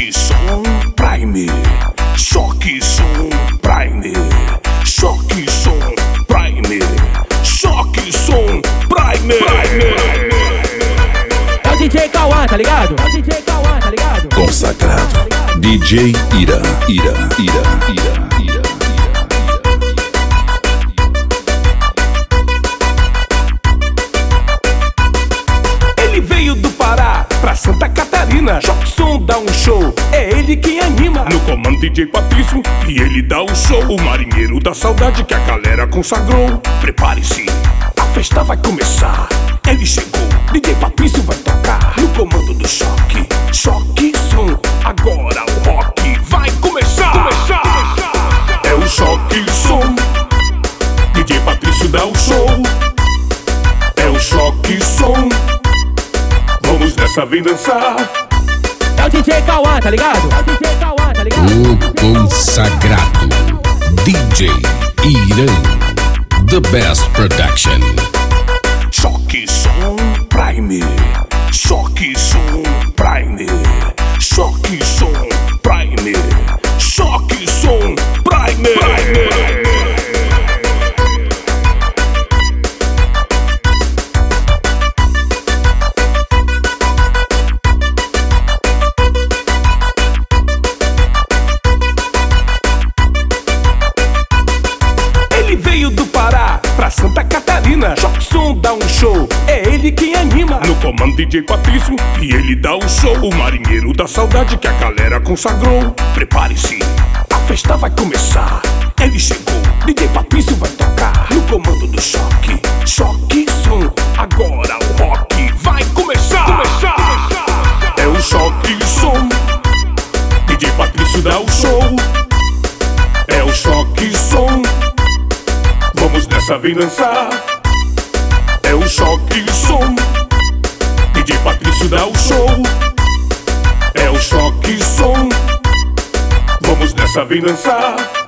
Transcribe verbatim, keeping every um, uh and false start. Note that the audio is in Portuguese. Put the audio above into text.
Choque Som Prime, Choque Som Prime, Choque Som Prime, Choque Som Prime. É o D J Cauã, tá ligado? É o D J Cauã, tá ligado? Consagrado D J Ira, Ira, Ira, Ira, Ira. Ele veio do Pará pra Santa Catarina. Choque Som dá um show, é ele quem anima. No comando D J Patrício e ele dá o show. O marinheiro da saudade que a galera consagrou. Prepare-se, a festa vai começar. Ele chegou, D J Patrício vai tocar. No comando do Choque, Choque Som. Agora o rock vai começar, começar. É o Choque Som, D J Patrício dá o show. É o Choque Som, vamos nessa, vem dançar. É o D J Cauã, tá ligado? É o D J Cauã, tá ligado? O consagrado D J Irã, The Best Production. Choque Som Prime, Choque Som Prime, Choque Som Prime, Choque Som Prime. Ele veio do Pará pra Santa Catarina. Choque Som dá um show, é ele quem anima. No comando D J Patrício e ele dá o show. O marinheiro da saudade que a galera consagrou. Prepare-se, a festa vai começar. Ele chegou, D J Patrício vai tocar. No comando do Choque, Choque Som. Agora o rock vai começar, começar. É o Choque Som, D J Patrício dá o show. É o Choque Som, vamos nessa, vem dançar. É o Choque Som, D J Patrício dá o show. É o Choque Som, vamos nessa, vem dançar.